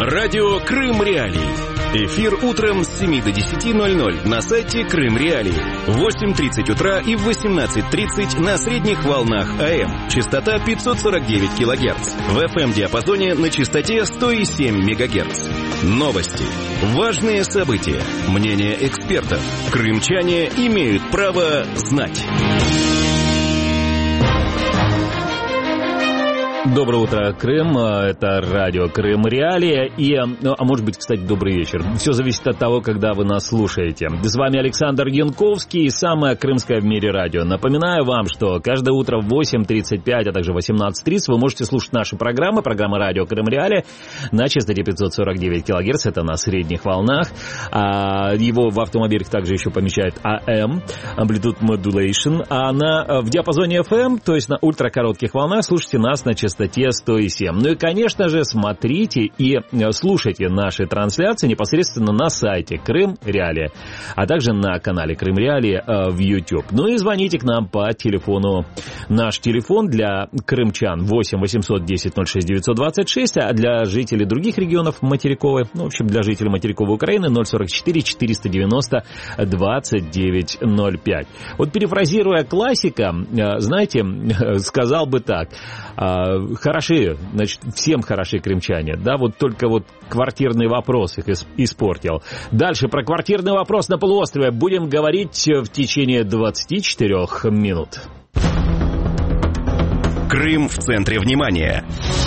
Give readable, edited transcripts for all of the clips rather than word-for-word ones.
Радио Крым Реалии. Эфир утром с 7 до 10:00 на сайте Крым Реалии. В 8:30 утра и в 18:30 на средних волнах АМ. Частота 549 кГц. В FM-диапазоне на частоте 107 МГц. Новости. Важные события. Мнения экспертов. Крымчане имеют право знать. Доброе утро, Крым. Это радио Крым Реалия. И, может быть, кстати, добрый вечер. Все зависит от того, когда вы нас слушаете. С вами Александр Янковский и самое крымское в мире радио. Напоминаю вам, что каждое утро в 8:35, а также в 18:30 вы можете слушать наши программы. Программа радио Крым Реалия на частоте 549 кГц. Это на средних волнах. Его в автомобилях также еще помещают AM, Amplitude Modulation. А в диапазоне FM, то есть на ультракоротких волнах, слушайте нас на частоте 107. Ну и, конечно же, смотрите и слушайте наши трансляции непосредственно на сайте Крым Реалия, а также на канале Крым Реалия в YouTube. Ну и звоните к нам по телефону. Наш телефон для крымчан 8 800 10 06 926, а для жителей других регионов материковой, в общем, для жителей материковой Украины 044 490 2905. Вот перефразируя классика, знаете, сказал бы так: хороши, значит, всем хороши крымчане, да, вот только вот квартирный вопрос их испортил. Дальше про квартирный вопрос на полуострове будем говорить в течение 24 минут. Крым в центре внимания.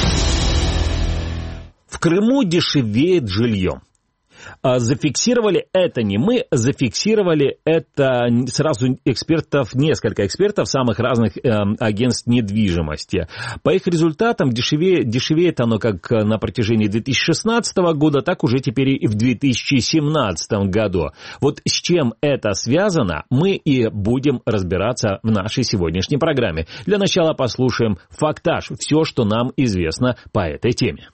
В Крыму дешевеет жилье. Зафиксировали это не мы, зафиксировали это сразу несколько экспертов самых разных агентств недвижимости. По их результатам дешевеет оно как на протяжении 2016 года, так уже теперь и в 2017 году. Вот с чем это связано, мы и будем разбираться в нашей сегодняшней программе. Для начала послушаем фактаж, все, что нам известно по этой теме.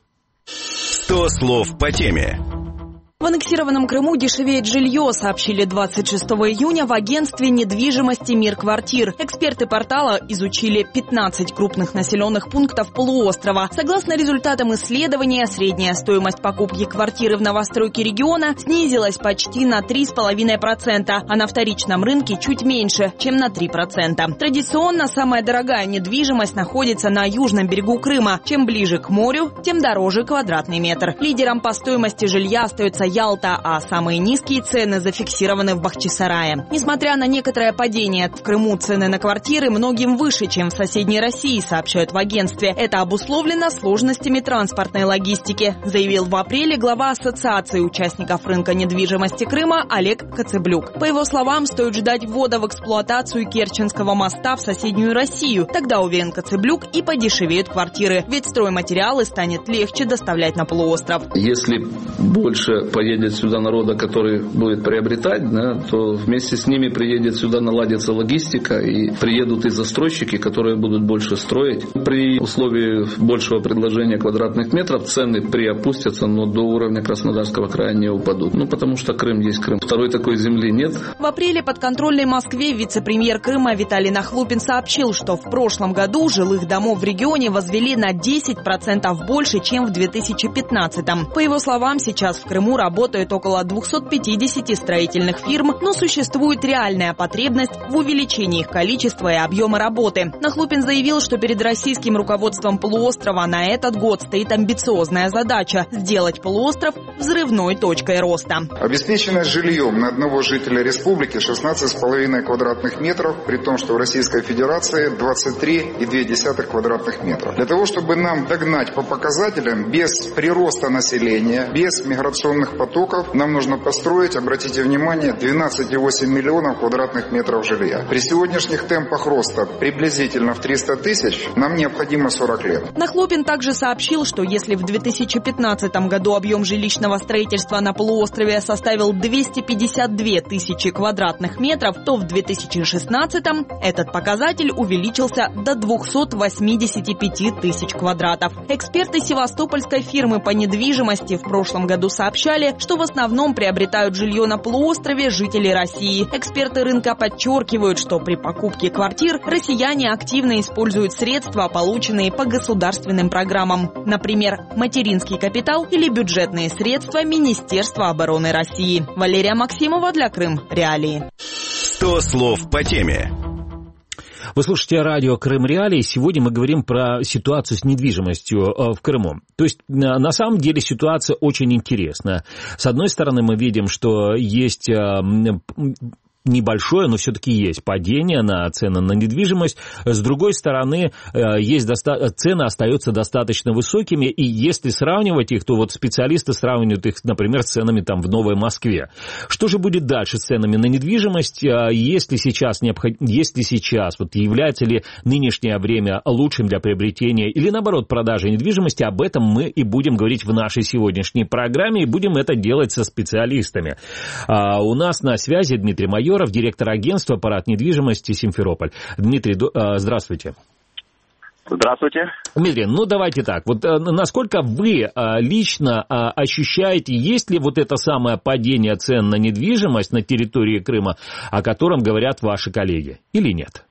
100 слов по теме. В аннексированном Крыму дешевеет жилье, сообщили 26 июня в агентстве недвижимости «Мир Квартир». Эксперты портала изучили 15 крупных населенных пунктов полуострова. Согласно результатам исследования, средняя стоимость покупки квартиры в новостройке региона снизилась почти на 3,5%, а на вторичном рынке чуть меньше, чем на 3%. Традиционно самая дорогая недвижимость находится на южном берегу Крыма. Чем ближе к морю, тем дороже квадратный метр. Лидером по стоимости жилья остается Ялта, а самые низкие цены зафиксированы в Бахчисарае. Несмотря на некоторое падение в Крыму, цены на квартиры многим выше, чем в соседней России, сообщают в агентстве. Это обусловлено сложностями транспортной логистики, заявил в апреле глава Ассоциации участников рынка недвижимости Крыма Олег Коцеблюк. По его словам, стоит ждать ввода в эксплуатацию Керченского моста в соседнюю Россию. Тогда, уверен Коцеблюк, и подешевеют квартиры, ведь стройматериалы станет легче доставлять на полуостров. Если больше поедет сюда народа, который будет приобретать, да, то вместе с ними приедет сюда, наладится логистика, и приедут и застройщики, которые будут больше строить. При условии большего предложения квадратных метров цены приопустятся, но до уровня Краснодарского края не упадут. Потому что Крым есть Крым. Второй такой земли нет. В апреле подконтрольной Москве вице-премьер Крыма Виталий Нахлупин сообщил, что в прошлом году жилых домов в регионе возвели на 10% больше, чем в 2015-м. По его словам, сейчас в Крыму работают около 250 строительных фирм, но существует реальная потребность в увеличении их количества и объема работы. Нахлупин заявил, что перед российским руководством полуострова на этот год стоит амбициозная задача – сделать полуостров взрывной точкой роста. Обеспеченность жильем на одного жителя республики 16,5 квадратных метров, при том, что в Российской Федерации 23,2 квадратных метров. Для того, чтобы нам догнать по показателям без прироста населения, без миграционных потоков, нам нужно построить, обратите внимание, 12,8 миллионов квадратных метров жилья. При сегодняшних темпах роста приблизительно в 300 тысяч нам необходимо 40 лет. Нахлупин также сообщил, что если в 2015 году объем жилищного строительства на полуострове составил 252 тысячи квадратных метров, то в 2016 этот показатель увеличился до 285 тысяч квадратов. Эксперты севастопольской фирмы по недвижимости в прошлом году сообщали, указали, что в основном приобретают жилье на полуострове жители России. Эксперты рынка подчеркивают, что при покупке квартир россияне активно используют средства, полученные по государственным программам. Например, материнский капитал или бюджетные средства Министерства обороны России. Валерия Максимова для Крым Реалии. 100 слов по теме. Вы слушаете радио Крым Реалии. Сегодня мы говорим про ситуацию с недвижимостью в Крыму. То есть, на самом деле, ситуация очень интересная. С одной стороны, мы видим, что есть небольшое, но все-таки есть падение на цены на недвижимость. С другой стороны, цены остаются достаточно высокими, и если сравнивать их, то вот специалисты сравнивают их, например, с ценами там в Новой Москве. Что же будет дальше с ценами на недвижимость? Если сейчас вот является ли нынешнее время лучшим для приобретения или, наоборот, продажи недвижимости, об этом мы и будем говорить в нашей сегодняшней программе, и будем это делать со специалистами. У нас на связи Дмитрий Майоров, директор агентства «Парад недвижимости» Симферополь. Дмитрий, здравствуйте. Здравствуйте. Дмитрий, давайте так. Вот насколько вы лично ощущаете, есть ли вот это самое падение цен на недвижимость на территории Крыма, о котором говорят ваши коллеги, или нет?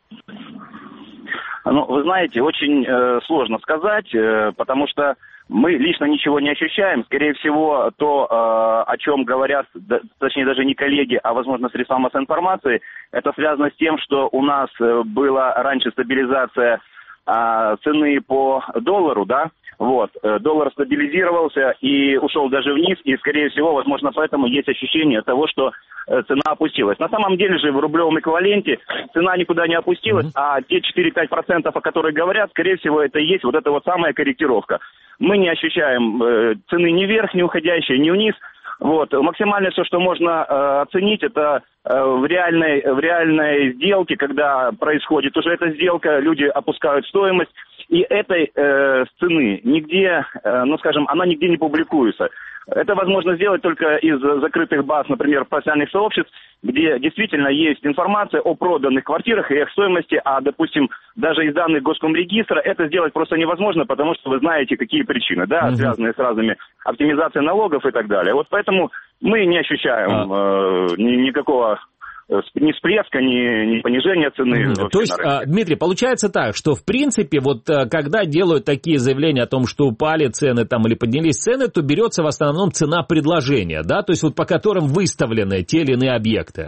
Вы знаете, очень сложно сказать, потому что мы лично ничего не ощущаем. Скорее всего, то, о чем говорят, точнее даже не коллеги, а, возможно, средства массовой информации, это связано с тем, что у нас была раньше стабилизация цены по доллару, да, доллар стабилизировался и ушел даже вниз, и, скорее всего, возможно, поэтому есть ощущение того, что цена опустилась. На самом деле же в рублевом эквиваленте цена никуда не опустилась, а те 4-5%, о которых говорят, скорее всего, это и есть вот эта вот самая корректировка. Мы не ощущаем цены ни вверх, ни уходящей, ни вниз. Максимально все, что можно оценить, это в реальной сделке, когда происходит уже эта сделка, люди опускают стоимость, и этой цены нигде, она нигде не публикуется. Это возможно сделать только из закрытых баз, например, профессиональных сообществ, где действительно есть информация о проданных квартирах и их стоимости, а, допустим, даже из данных Госкомрегистра это сделать просто невозможно, потому что вы знаете, какие причины, связанные с разными оптимизацией налогов и так далее. Поэтому мы не ощущаем никакого ни всплеска, ни понижения цены. То есть, Дмитрий, получается так, что в принципе, когда делают такие заявления о том, что упали цены там или поднялись цены, то берется в основном цена предложения, да, то есть по которым выставлены те или иные объекты.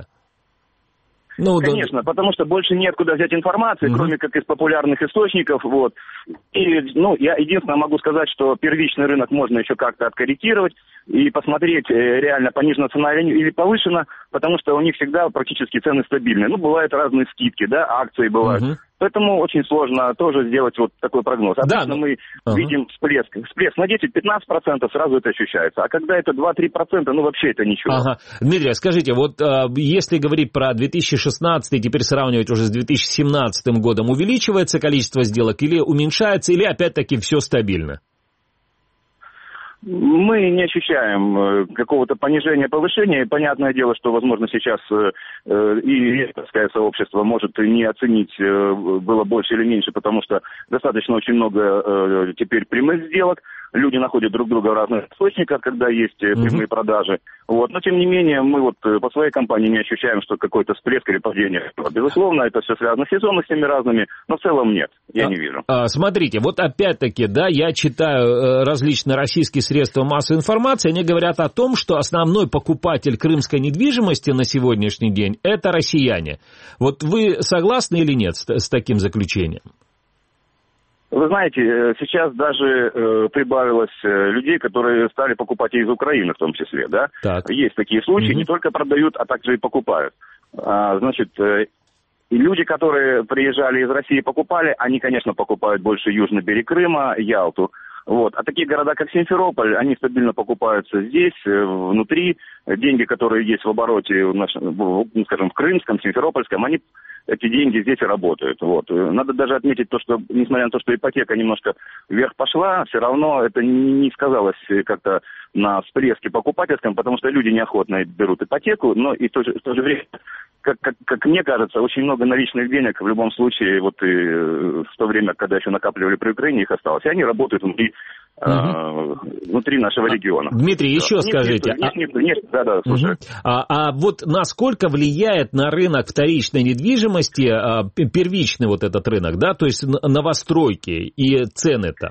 Конечно, потому что больше неоткуда взять информации, кроме как из популярных источников, И, я единственное могу сказать, что первичный рынок можно еще как-то откорректировать и посмотреть, реально понижена цена или повышена, потому что у них всегда практически цены стабильные. Бывают разные скидки, акции бывают. Поэтому очень сложно тоже сделать такой прогноз. Обычно мы видим всплеск на 10-15%, сразу это ощущается. А когда это 2-3%, вообще это ничего. Дмитрий, скажите, если говорить про 2016 и теперь сравнивать уже с 2017 годом, увеличивается количество сделок или уменьшается, или опять-таки все стабильно? Мы не ощущаем какого-то понижения, повышения. И понятное дело, что, возможно, сейчас и риэлторское сообщество может не оценить, было больше или меньше, потому что достаточно очень много теперь прямых сделок. Люди находят друг друга в разных источниках, когда есть прямые продажи. Но, тем не менее, мы по своей компании не ощущаем, что какой-то всплеск или падение. Безусловно, это все связано с сезонностями разными, но в целом нет, я не вижу. Смотрите, опять-таки, я читаю различные российские средства массовой информации, они говорят о том, что основной покупатель крымской недвижимости на сегодняшний день – это россияне. Вы согласны или нет с таким заключением? Вы знаете, сейчас даже прибавилось людей, которые стали покупать из Украины в том числе, да? Так. Есть такие случаи, не только продают, а также и покупают. Люди, которые приезжали из России и покупали, они, конечно, покупают больше южный берег Крыма, Ялту. А такие города, как Симферополь, они стабильно покупаются здесь, внутри. Деньги, которые есть в обороте, в Крымском, Симферопольском, эти деньги здесь и работают. Надо даже отметить то, что, несмотря на то, что ипотека немножко вверх пошла, все равно это не сказалось как-то на всплеске покупательском, потому что люди неохотно берут ипотеку, но и в то же время, как мне кажется, очень много наличных денег в любом случае, и в то время, когда еще накапливали при Украине, их осталось. И они работают внутри внутри нашего региона. Дмитрий, еще скажите. Слушай. А вот насколько влияет на рынок вторичной недвижимости первичный вот этот рынок, да, то есть новостройки и цены там?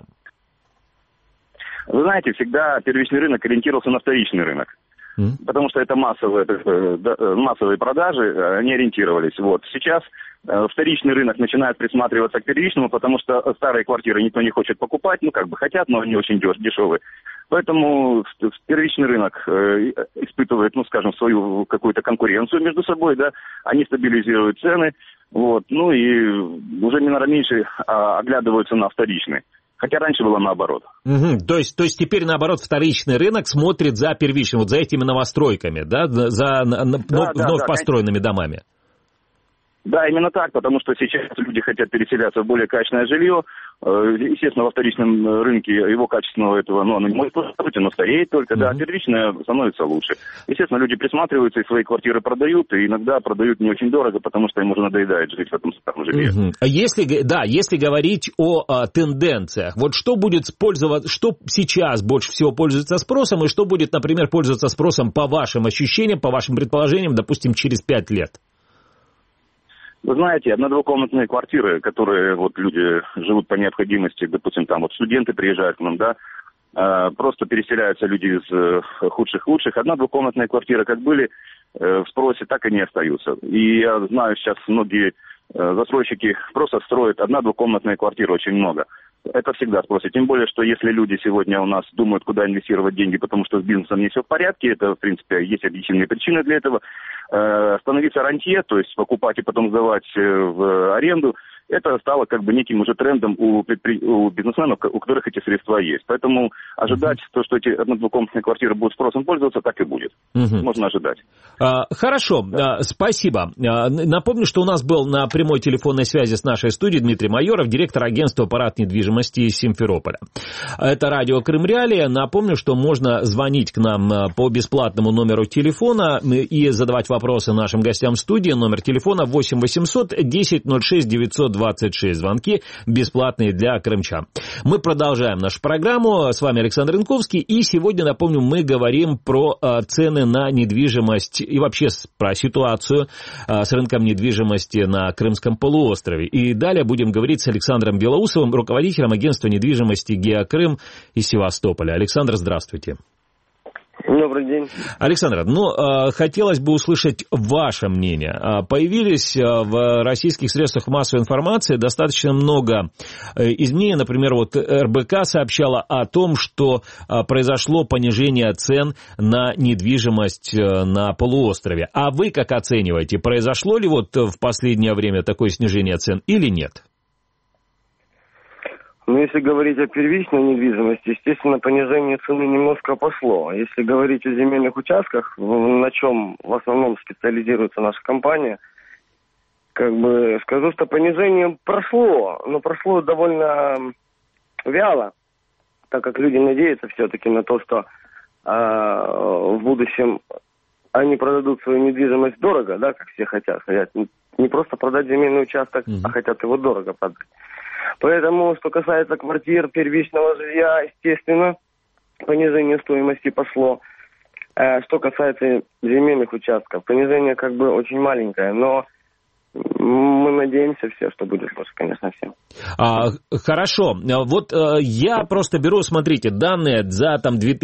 Вы знаете, всегда первичный рынок ориентировался на вторичный рынок. Потому что это массовые продажи, они ориентировались. Вот. Сейчас вторичный рынок начинает присматриваться к первичному, потому что старые квартиры никто не хочет покупать, хотят, но они очень дешевые. Поэтому первичный рынок испытывает, свою какую-то конкуренцию между собой, да, они стабилизируют цены, вот, и уже меньше оглядываются на вторичный. Хотя раньше было наоборот. То есть теперь наоборот вторичный рынок смотрит за первичным, вот за этими новостройками, да, за вновь построенными домами. Да, именно так, потому что сейчас люди хотят переселяться в более качественное жилье. Естественно, во вторичном рынке его качественного оно не может быть, оно стареет только, да, первичное становится лучше. Естественно, люди присматриваются и свои квартиры продают, и иногда продают не очень дорого, потому что им уже надоедает жить в этом старом жилье. Если говорить о тенденциях, вот что сейчас больше всего пользуется спросом, и что будет, например, пользоваться спросом по вашим ощущениям, по вашим предположениям, допустим, через 5 лет? Вы знаете, одно-двухкомнатные квартиры, которые люди живут по необходимости, допустим, там студенты приезжают к нам, да, просто переселяются люди из худших в лучших. Одно-двухкомнатные квартиры как были в спросе, так и не остаются. И я знаю, сейчас многие застройщики просто строят одно-двухкомнатные квартиры очень много. Это всегда спросят. Тем более, что если люди сегодня у нас думают, куда инвестировать деньги, потому что с бизнесом не все в порядке, это, в принципе, есть объективные причины для этого, становиться рантье, то есть покупать и потом сдавать в аренду, это стало неким уже трендом у бизнесменов, у которых эти средства есть. Поэтому ожидать то, что эти одно-двухкомнатные квартиры будут спросом пользоваться, так и будет. Можно ожидать. Хорошо, спасибо. Напомню, что у нас был на прямой телефонной связи с нашей студией Дмитрий Майоров, директор агентства «Парад недвижимости» из Симферополя. Это радио «Крым Реалии». Напомню, что можно звонить к нам по бесплатному номеру телефона и задавать вопросы нашим гостям в студии. Номер телефона 8 800 10 06 926. Звонки бесплатные для крымчан. Мы продолжаем нашу программу. С вами Александр Янковский. И сегодня, напомню, мы говорим про цены на недвижимость и вообще про ситуацию с рынком недвижимости на Крымском полуострове. И далее будем говорить с Александром Белоусовым, руководителем агентства недвижимости «Геокрым» из Севастополя. Александр, здравствуйте. Добрый день. Александр, хотелось бы услышать ваше мнение. Появились в российских средствах массовой информации достаточно много изменений. Например, РБК сообщала о том, что произошло понижение цен на недвижимость на полуострове. А вы как оцениваете, произошло ли в последнее время такое снижение цен или нет? Если говорить о первичной недвижимости, естественно, понижение цены немножко пошло. Если говорить о земельных участках, на чем в основном специализируется наша компания, скажу, что понижение прошло, но прошло довольно вяло, так как люди надеются все-таки на то, что в будущем они продадут свою недвижимость дорого, да, как все хотят не просто продать земельный участок, а хотят его дорого продать. Поэтому, что касается квартир первичного жилья, естественно, понижение стоимости пошло. Что касается земельных участков, понижение очень маленькое, но мы надеемся все, что будет лучше, конечно, всем. Хорошо. Я просто беру, смотрите, данные за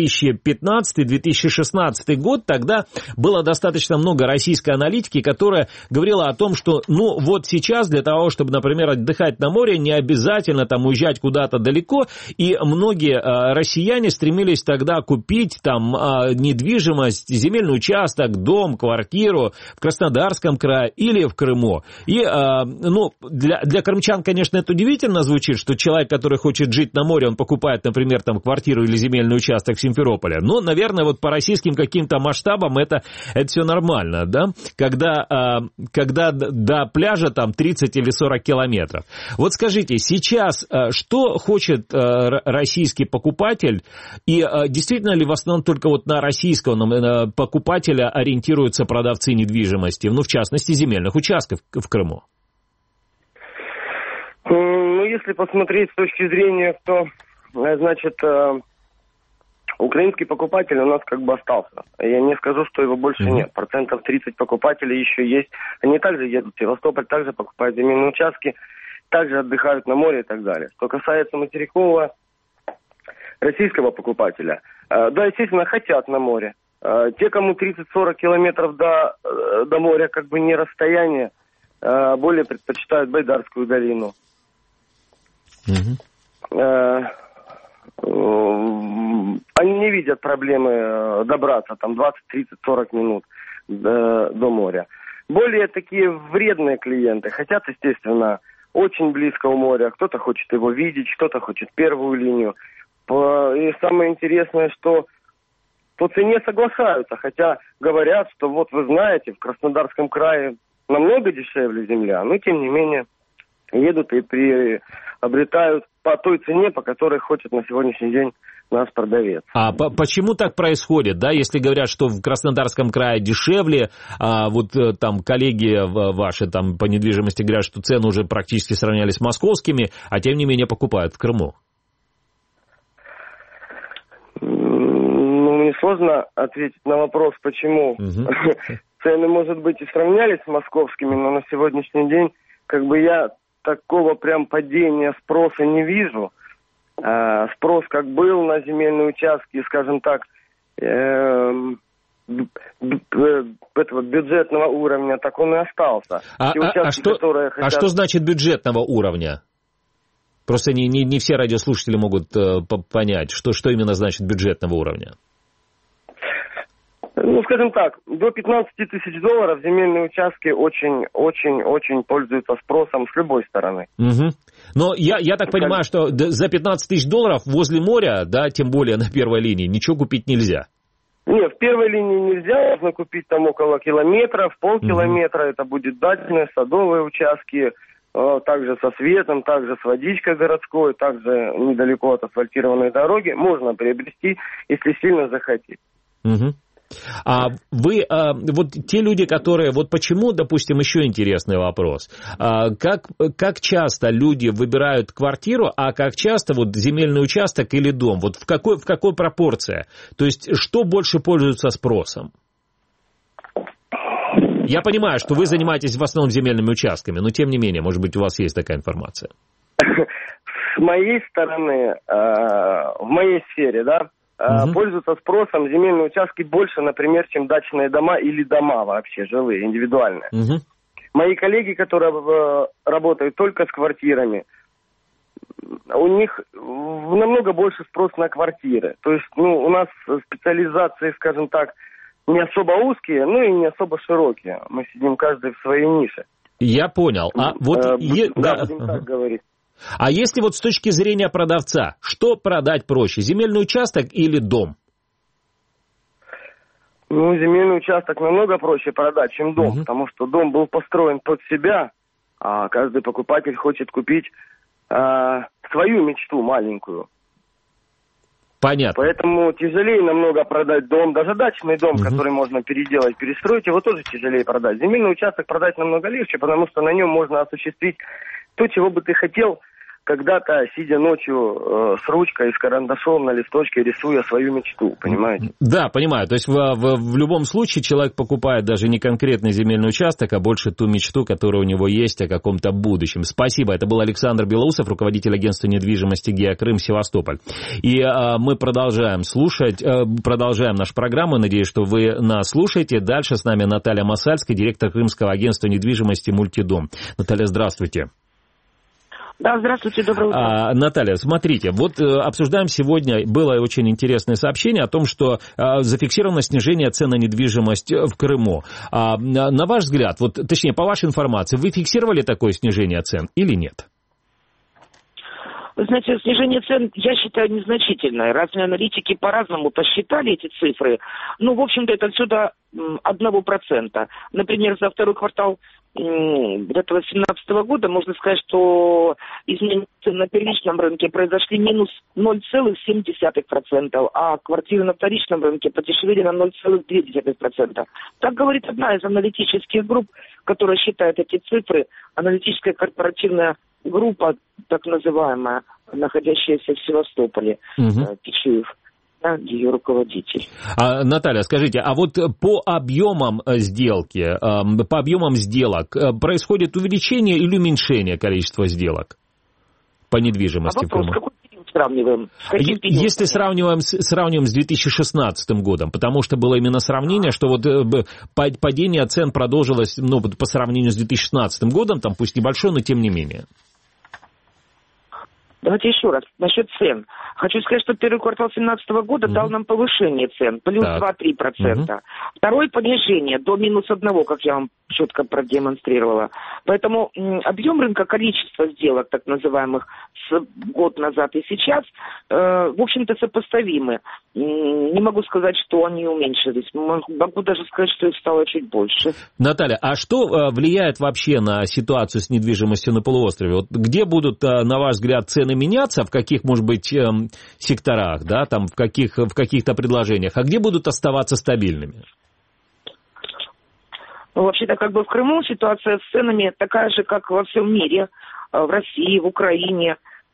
2015-2016 год. Тогда было достаточно много российской аналитики, которая говорила о том, что сейчас для того, чтобы, например, отдыхать на море, не обязательно уезжать куда-то далеко. И многие россияне стремились тогда купить недвижимость, земельный участок, дом, квартиру в Краснодарском крае или в Крыму. И, для крымчан, конечно, это удивительно звучит, что человек, который хочет жить на море, он покупает, например, квартиру или земельный участок в Симферополе. Но, наверное, по российским каким-то масштабам это все нормально, да? Когда до пляжа 30 или 40 километров. Скажите, сейчас что хочет российский покупатель, и действительно ли в основном только на российского покупателя ориентируются продавцы недвижимости, в частности, земельных участков в Крыму? Если посмотреть с точки зрения, кто значит, украинский покупатель у нас как бы остался. Я не скажу, что его больше нет. 30% покупателей еще есть. Они также едут в Севастополь, также покупают земельные участки, также отдыхают на море и так далее. Что касается материкового российского покупателя, да, естественно, хотят на море. Те, кому 30-40 километров до моря, как бы не расстояние, более предпочитают Байдарскую долину. Они не видят проблемы добраться там 20, 30, 40 минут до моря. Более такие вредные клиенты хотят, естественно, очень близко у моря. Кто-то хочет его видеть, кто-то хочет первую линию. И самое интересное, что по цене соглашаются, хотя говорят, что вот вы знаете, в Краснодарском крае намного дешевле земля, но тем не менее едут и приобретают по той цене, по которой хочет на сегодняшний день наш продавец. А почему так происходит, да, если говорят, что в Краснодарском крае дешевле, а вот там коллеги ваши там по недвижимости говорят, что цены уже практически сравнялись с московскими, а тем не менее покупают в Крыму? Ну, мне сложно ответить на вопрос, почему. Цены, может быть, и сравнялись с московскими, но на сегодняшний день, как бы я такого прям падения спроса не вижу. Спрос как был на земельные участки, скажем так, этого бюджетного уровня, так он и остался. Что значит бюджетного уровня? Просто не все радиослушатели могут понять, что именно значит бюджетного уровня. Ну, скажем так, до 15 тысяч долларов земельные участки очень пользуются спросом с любой стороны. Но я так понимаю, что за 15 тысяч долларов возле моря, да, тем более на первой линии, ничего купить нельзя. Нет, в первой линии нельзя, можно купить там около километра, полкилометра, это будет дачные, садовые участки, также со светом, также с водичкой городской, также недалеко от асфальтированной дороги, можно приобрести, если сильно захотеть. А вы, вот те люди, которые, вот почему, допустим, еще интересный вопрос, как часто люди выбирают квартиру, а как часто вот земельный участок или дом, вот в какой пропорции, то есть что больше пользуется спросом? Я понимаю, что вы занимаетесь в основном земельными участками, но тем не менее, может быть, у вас есть такая информация. С моей стороны, в моей сфере, да, пользуются спросом земельные участки больше, например, чем дачные дома или дома вообще жилые, индивидуальные. Мои коллеги, которые работают только с квартирами, у них намного больше спрос на квартиры. То есть, у нас специализации, скажем так, не особо узкие, но и не особо широкие. Мы сидим каждый в своей нише. Я понял. А вот будем так говорить. А если вот с точки зрения продавца, что продать проще, земельный участок или дом? Ну, земельный участок намного проще продать, чем дом, потому что дом был построен под себя, а каждый покупатель хочет купить свою мечту маленькую. Понятно. Поэтому тяжелее намного продать дом, даже дачный дом, который можно переделать, перестроить, его тоже тяжелее продать. Земельный участок продать намного легче, потому что на нем можно осуществить то, чего бы ты хотел, когда-то, сидя ночью с ручкой, с карандашом на листочке, рисуя свою мечту, понимаете? Да, понимаю. То есть в любом случае человек покупает даже не конкретный земельный участок, а больше ту мечту, которая у него есть о каком-то будущем. Спасибо. Это был Александр Белоусов, руководитель агентства недвижимости «Геокрым» Севастополь. И мы продолжаем слушать, продолжаем нашу программу. Надеюсь, что вы нас слушаете. Дальше с нами Наталья Масальская, директор крымского агентства недвижимости «Мультидом». Наталья, здравствуйте. Да, здравствуйте, доброе утро. Наталья, смотрите, вот обсуждаем сегодня, было очень интересное сообщение о том, что зафиксировано снижение цен на недвижимость в Крыму. На ваш взгляд, вот, точнее, по вашей информации, вы фиксировали такое снижение цен или нет? Вы знаете, снижение цен, я считаю, незначительное. Разные аналитики по-разному посчитали эти цифры. Ну, в общем-то, это все до 1%. Например, за второй квартал этого 2017 года можно сказать, что изменения цен на первичном рынке произошли минус 0,7%, а квартиры на вторичном рынке подешевели на 0,2%. Так говорит одна из аналитических групп, которая считает эти цифры, аналитическая корпоративная группа, так называемая, находящаяся в Севастополе, Пичуев, ее руководитель. Наталья, скажите, а вот по объемам сделки, по объемам сделок происходит увеличение или уменьшение количества сделок по недвижимости в Крыму? Какой период сравниваем? Если сравниваем с 2016 годом, потому что было именно сравнение, что вот падение цен продолжилось, ну, по сравнению с 2016 годом, там пусть небольшое, но тем не менее. Давайте еще раз, насчет цен. Хочу сказать, что первый квартал 2017 года дал нам повышение цен, плюс 2-3%. Второе понижение до -1, как я вам четко продемонстрировала. Поэтому объем рынка, количество сделок, так называемых, с год назад и сейчас, в общем-то, сопоставимы. Не могу сказать, что они уменьшились. Могу даже сказать, что их стало чуть больше. Наталья, а что влияет вообще на ситуацию с недвижимостью на полуострове? Вот где будут, на ваш взгляд, цены меняться, в каких, может быть, секторах, да, там, в каких-то предложениях, а где будут оставаться стабильными? Ну, вообще-то, как бы в Крыму ситуация с ценами такая же, как во всем мире, в России, в Украине.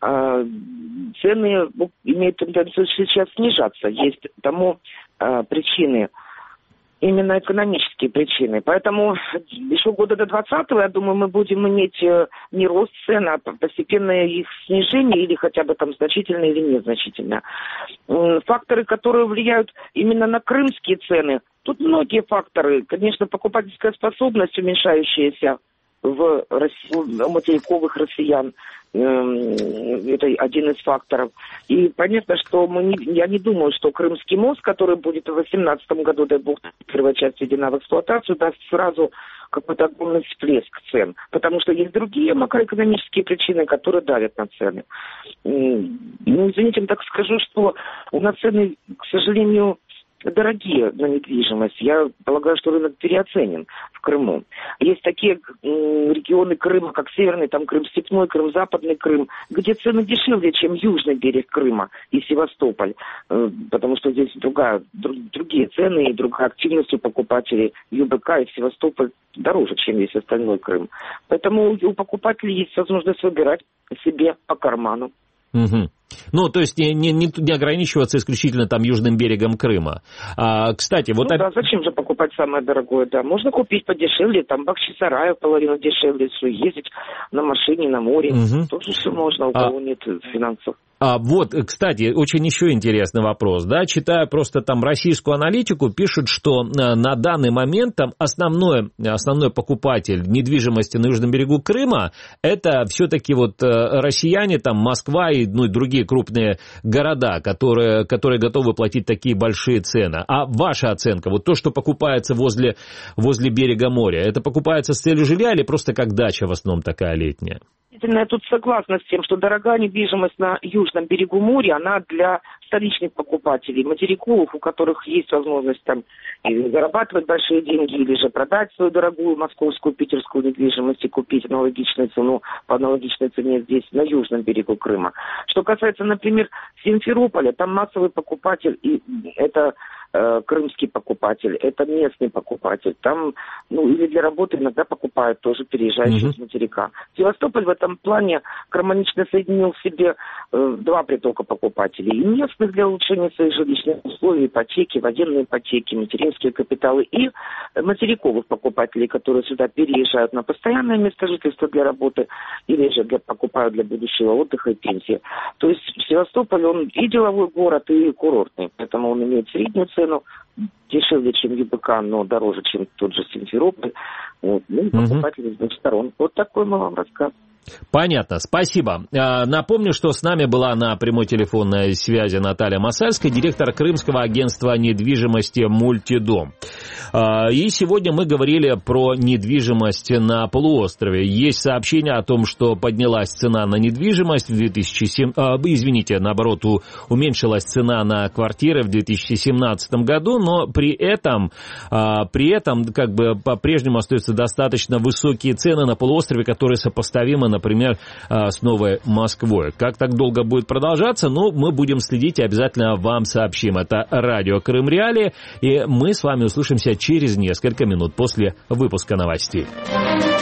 Цены имеют тенденцию сейчас снижаться. Есть тому причины, именно экономические причины. Поэтому еще года до 2020, я думаю, мы будем иметь не рост цен, а постепенное их снижение, или хотя бы там значительно или незначительно. Факторы, которые влияют именно на крымские цены, тут многие факторы. Конечно, покупательская способность, уменьшающаяся в материковых россиян, это один из факторов. И понятно, что я не думаю, что Крымский мост, который будет в 2018 году, дай бог, первая часть введена в эксплуатацию, даст сразу какой-то огромный всплеск цен. Потому что есть другие макроэкономические причины, которые давят на цены. Ну, извините, так скажу, что у нас цены, к сожалению, дорогие на недвижимость. Я полагаю, что рынок переоценен в Крыму. Есть такие регионы Крыма, как Северный, там Крым Степной, Крым Западный Крым, где цены дешевле, чем южный берег Крыма и Севастополь. Потому что здесь другие цены и другая активность у покупателей. ЮБК и Севастополь дороже, чем весь остальной Крым. Поэтому у покупателей есть возможность выбирать себе по карману. Угу. Ну, то есть не ограничиваться исключительно там южным берегом Крыма. Кстати, вот... Ну да, зачем же покупать самое дорогое, да. Можно купить подешевле, там Бахчисарай половину дешевле, ездить на машине, на море. Тоже все можно, у кого нет финансов. Вот, кстати, очень еще интересный вопрос, да, читая просто там российскую аналитику, пишут, что на данный момент там основной покупатель недвижимости на южном берегу Крыма это все-таки вот россияне, там Москва и другие крупные города, которые готовы платить такие большие цены. А ваша оценка, вот то, что покупается возле берега моря, это покупается с целью жилья или просто как дача в основном такая летняя? Я тут согласна с тем, что дорогая недвижимость на южном берегу моря, она для столичных покупателей, материковых, у которых есть возможность там или зарабатывать большие деньги, или же продать свою дорогую московскую, питерскую недвижимость и купить аналогичную цену по аналогичной цене здесь, на южном берегу Крыма. Что касается, например, Симферополя, там массовый покупатель, и это крымский покупатель, это местный покупатель. Там, или для работы иногда покупают тоже переезжающие с материка. Севастополь в этом плане гармонично соединил в себе два притока покупателей. И местных для улучшения своих жилищных условий, ипотеки, военные ипотеки, материнские капиталы, и материковых покупателей, которые сюда переезжают на постоянное место жительства для работы или же покупают для будущего отдыха и пенсии. То есть Севастополь, он и деловой город, и курортный, поэтому он имеет среднюю цену, дешевле, чем ЮБК, но дороже, чем тот же Симферополь. Вот. И покупатели с двух сторон. Вот такой мы вам рассказ. Понятно, спасибо. Напомню, что с нами была на прямой телефонной связи Наталья Масальская, директор крымского агентства недвижимости «Мультидом». И сегодня мы говорили про недвижимость на полуострове. Есть сообщение о том, что поднялась цена на недвижимость в 2007... уменьшилась цена на квартиры в 2017 году, но при этом как бы по-прежнему остаются достаточно высокие цены на полуострове, которые сопоставимы, например, с Новой Москвой. Как так долго будет продолжаться? Мы будем следить и обязательно вам сообщим. Это радио Крым Реалии, и мы с вами услышимся через несколько минут после выпуска новостей.